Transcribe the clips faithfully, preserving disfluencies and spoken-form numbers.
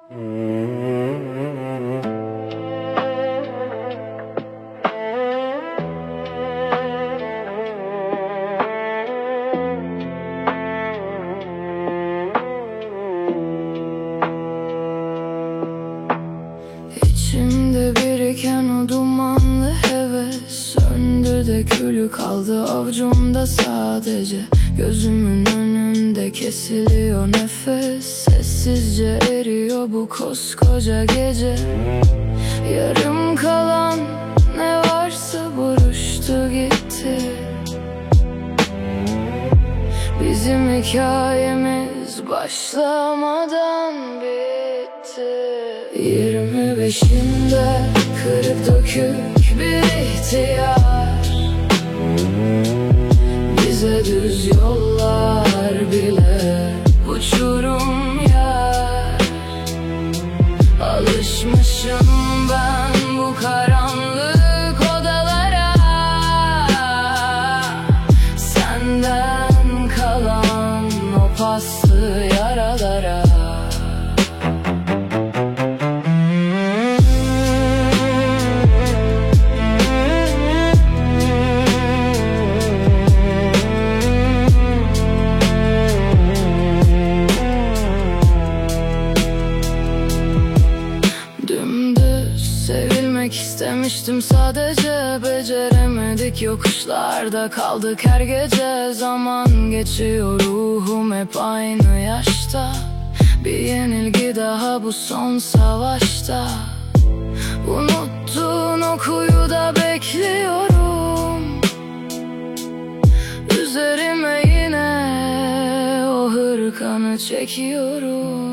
İçimde biriken o dumanlı heves söndü de külü kaldı avucumda sadece. Gözümün önünde kesiliyor nefes, sessizce eriyor bu koskoca gece. Yarım kalan ne varsa buruştu gitti. Bizim hikayemiz başlamadan bitti. Yirmi beşimde kırık dökük bir ihtiyar, bize düz yollar bile uçurum yer. Alışmışım ben bu karanlık odalara, senden kalan o paslı yaralara. Sevilmek istemiştim sadece, beceremedik yokuşlarda kaldık her gece. Zaman geçiyor, ruhum hep aynı yaşta. Bir yenilgi daha bu son savaşta. Unuttuğun o kuyuda bekliyorum, üzerime yine o hırkanı çekiyorum.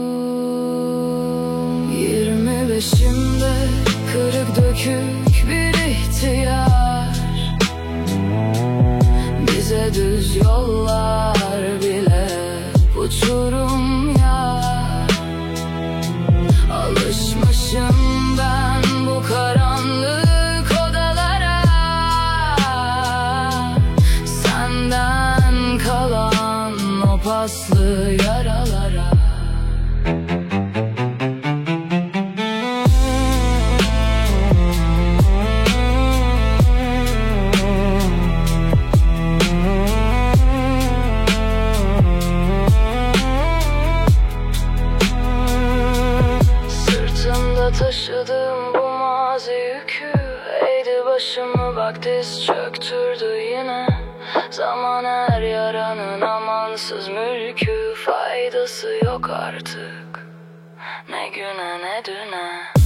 Yirmi beşimde kırık dökük bir ihtiyar, bize düz yollar bile uçurum yar. Alışmışım ben bu karanlık odalara, senden kalan o paslı yaralara. Taşıdığım bu mazi yükü eğdi başımı, bak diz çöktürdü yine. Zaman her yaranın amansız mülkü, faydası yok artık ne güne ne düne.